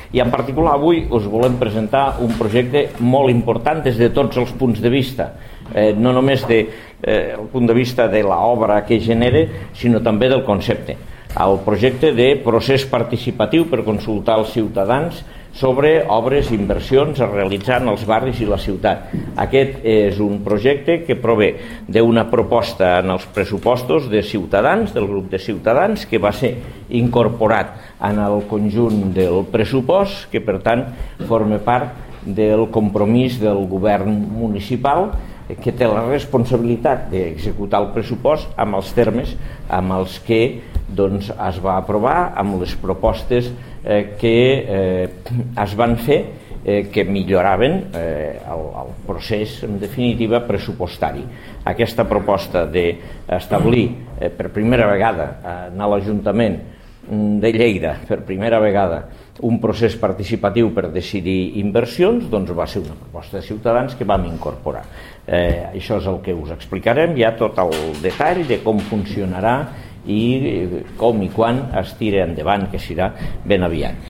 I en particular avui us volem presentar un projecte molt important des de tots els punts de vista, no només del punt de vista de l'obra que genera, sinó també del concepte. El projecte de procés participatiu per consultar els ciutadans sobre obres i inversions a realitzar en els barris i la ciutat. Aquest és un projecte que prové d'una proposta en els pressupostos de Ciutadans, del grup de Ciutadans, que va ser incorporat en el conjunt del pressupost, que per tant forma part del compromís del govern municipal, que té la responsabilitat d'executar el pressupost amb els termes amb els que es va aprovar, amb les propostes que es van fer, que milloraven el procés, en definitiva, pressupostari. Aquesta proposta d'establir per primera vegada a l'Ajuntament de Lleida, per primera vegada, un procés participatiu per decidir inversions, doncs va ser una proposta de Ciutadans que vam incorporar. Això és el que us explicarem, ja tot el detall de com funcionarà i com i quan es tira endavant, que serà ben aviat.